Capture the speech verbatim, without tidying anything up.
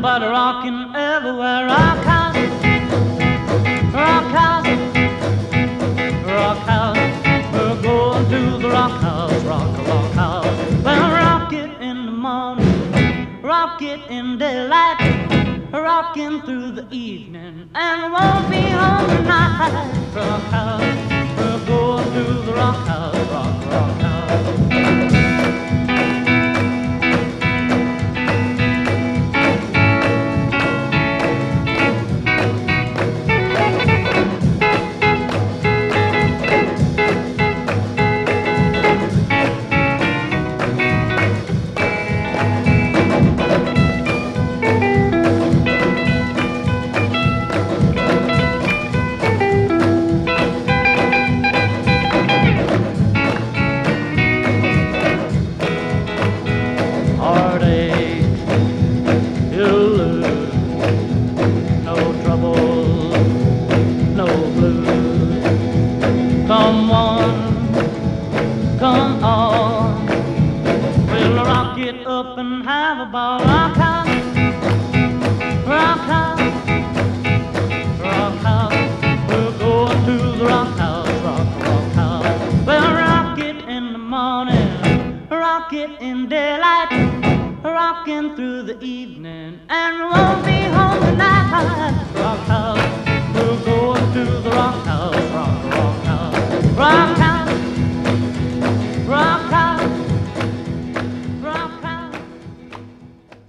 Everybody rocking everywhere. Rock house, rock house, rock house. We're going to the rock house, rock, rock house. Well, rock it in the morning, rock it in daylight, rocking through the evening, and won't be home tonight. Rock house, we're going to the rock house, rock, rock house. Come on, come on, we'll rock it up and have a ball. Rock house, rock house, rock house. We're going to the rock house, rock, rock house. We'll rock it in the morning, rock it in daylight, rocking through the evening, and won't be home tonight. Rock house, we're going to the rock house.